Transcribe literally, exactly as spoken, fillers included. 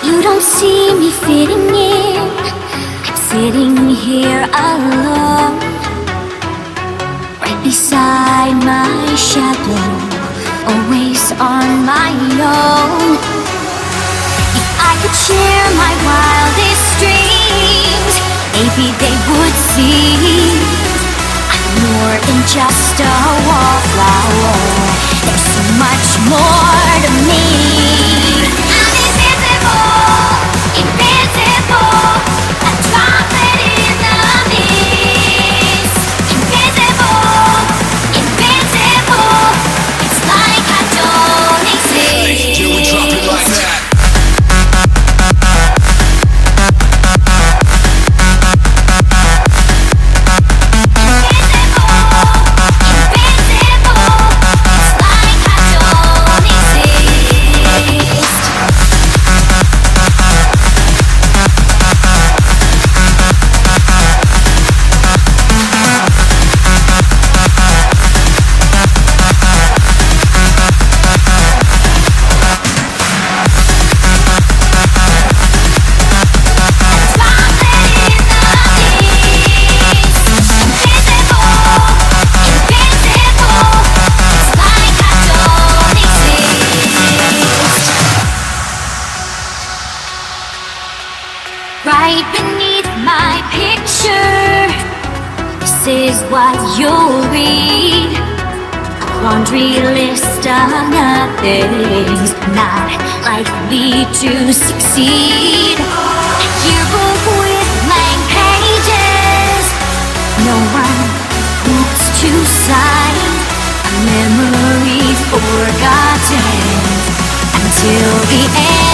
You don't see me fitting in. I'm sitting here alone, right beside my shadow, always on my own. If I could share my wildest dreams, maybe they would see I'm more than just a wallflower. There's so much more to me. I'm invisible, invisible, a droplet in the mist. Invisible, invisible, it's like I don't exist. Till we drop it like that. Right beneath my picture, this is what you'll read. A laundry list of nothings not likely to succeed. A yearbook with blank pages, no one wants to sign. A memory forgotten until the end.